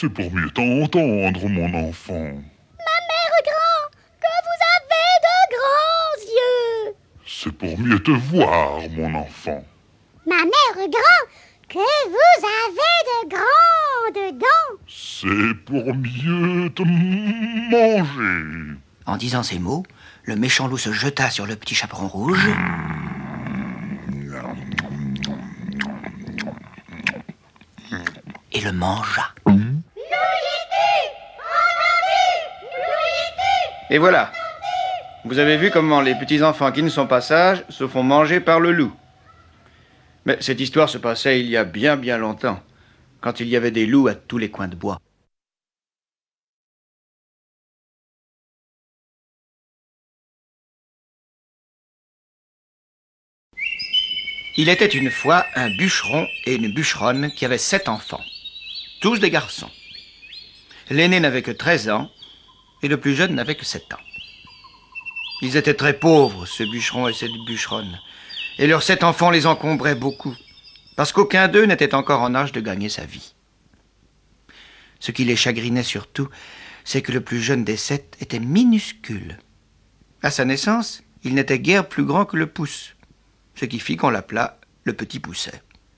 C'est pour mieux t'entendre, mon enfant. Ma mère grand, que vous avez de grands yeux. C'est pour mieux te voir, mon enfant. Ma mère grand, que vous avez de grandes dents. C'est pour mieux te manger. En disant ces mots, le méchant loup se jeta sur le petit chaperon rouge et le mangea. Et voilà. Vous avez vu comment les petits-enfants qui ne sont pas sages se font manger par le loup. Mais cette histoire se passait il y a bien bien longtemps, quand il y avait des loups à tous les coins de bois. Il était une fois un bûcheron et une bûcheronne qui avaient 7 enfants, tous des garçons. L'aîné n'avait que 13 ans et le plus jeune n'avait que 7 ans. Ils étaient très pauvres, ce bûcheron et cette bûcheronne, et leurs 7 enfants les encombraient beaucoup, parce qu'aucun d'eux n'était encore en âge de gagner sa vie. Ce qui les chagrinait surtout, c'est que le plus jeune des 7 était minuscule. À sa naissance, il n'était guère plus grand que le pouce, ce qui fit qu'on l'appela le petit Pousset.